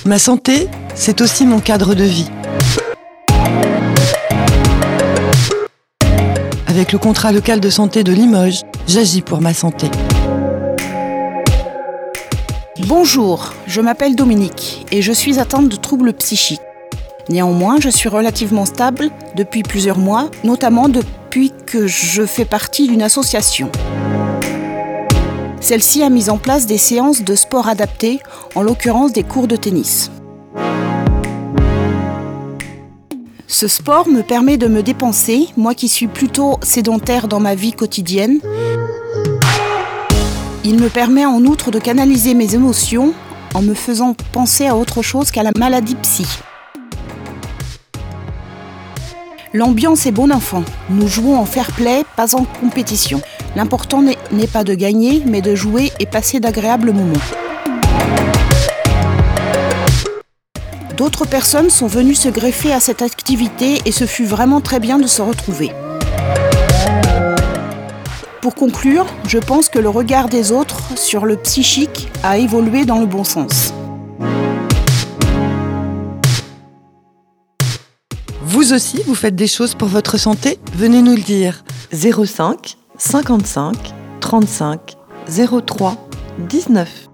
Ma santé, c'est aussi mon cadre de vie. Avec le contrat local de santé de Limoges, j'agis pour ma santé. Bonjour, je m'appelle Dominique et je suis atteinte de troubles psychiques. Néanmoins, je suis relativement stable depuis plusieurs mois, notamment depuis que je fais partie d'une association. Celle-ci a mis en place des séances de sport adaptées, en l'occurrence des cours de tennis. Ce sport me permet de me dépenser, moi qui suis plutôt sédentaire dans ma vie quotidienne. Il me permet en outre de canaliser mes émotions en me faisant penser à autre chose qu'à la maladie psy. L'ambiance est bon enfant. Nous jouons en fair play, pas en compétition. L'important n'est pas de gagner, mais de jouer et passer d'agréables moments. D'autres personnes sont venues se greffer à cette activité et ce fut vraiment très bien de se retrouver. Pour conclure, je pense que le regard des autres sur le psychique a évolué dans le bon sens. Vous aussi, vous faites des choses pour votre santé ? Venez nous le dire. 05 55 35 03 19.